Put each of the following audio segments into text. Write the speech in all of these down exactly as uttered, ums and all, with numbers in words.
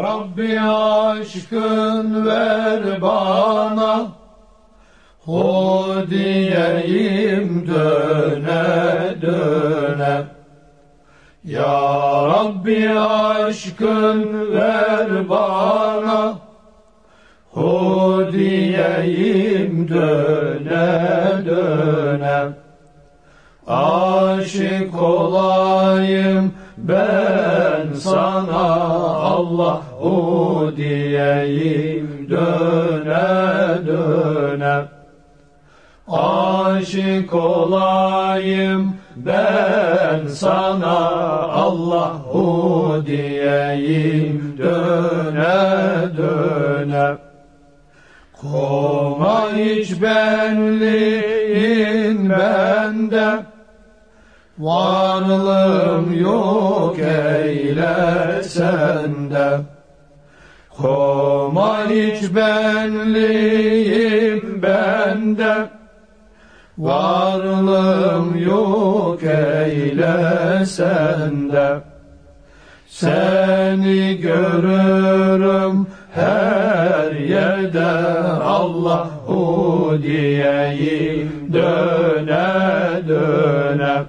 Rabbi aşkın ver bana, o diyeyim döne döne. Ya Rabbi aşkın ver bana, o diyeyim döne döne. Aşık olayım ben sana, Allah o diyeyim döne döne. Aşık olayım ben sana, Allah o diyeyim döne döne. Koma hiç benliğin bende, varlığım yok eyle sende. Koma hiç benliğim bende, varlığım yok eyle sende. Seni görürüm her yerde, Allah o diyeyim döne döne.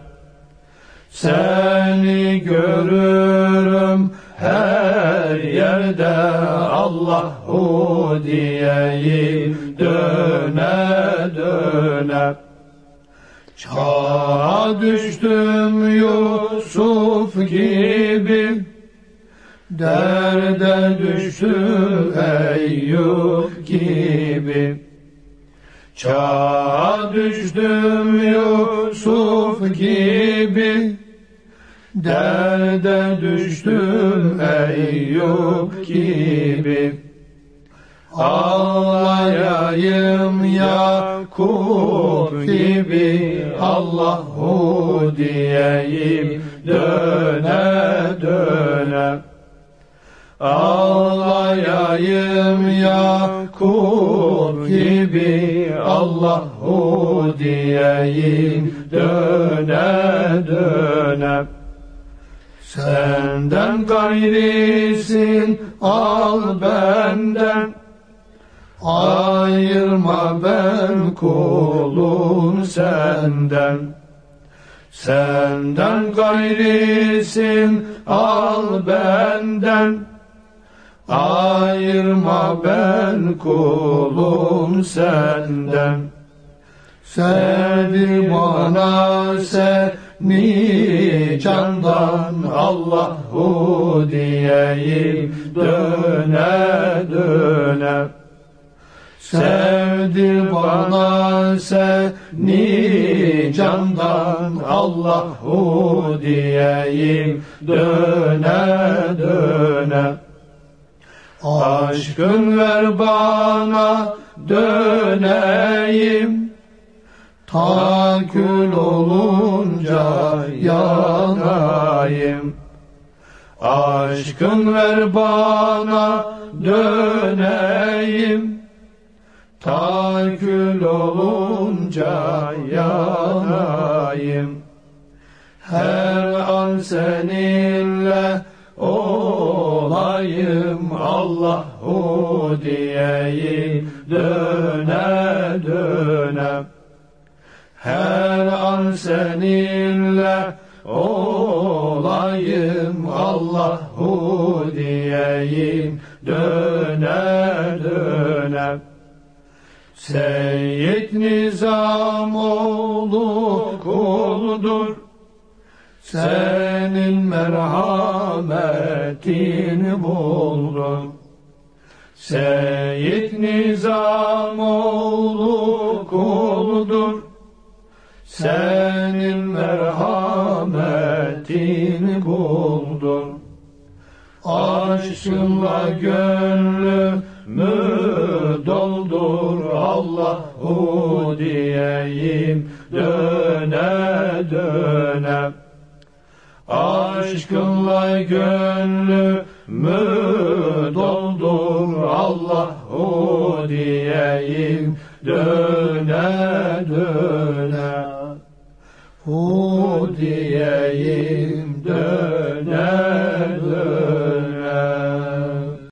Seni görürüm her yerde, Allah o diyeyim döne döne. Çağa düştüm Yusuf gibi, derde düştüm Eyüp gibi. Çağa düştüm Yusuf gibi, derde düştüm Eyüp gibi. Ağlayayım Yakup gibi, Allah o diyeyim döne döne. Ağlayayım Yakup gibi, Allah o diyeyim döne döne. Senden gayrisin al benden, ayırma ben kulum senden. Senden gayrisin al benden, ayırma ben kulum senden. Sevdi bana seni candan, Allah o diyeyim döne döne. Sevdi bana seni candan, Allah o diyeyim döne döne. Aşkın ver bana döneyim, ta kül olunca yanayım. Aşkın ver bana döneyim, ta kül olunca yanayım. Her an seninle olayım, Allah o diyeyim döne döne. Her an seninle olayım, Allah o diyeyim döne döne. Seyyid Nizamoğlu kuldur, senin merhametini buldum. Seyyid Nizamoğlu kuldur, senin merhametini buldum. Aşkınla gönlümü doldur, Allah o diyeyim döne döne. Aşkınla gönlümü doldur, Allah o diyeyim döne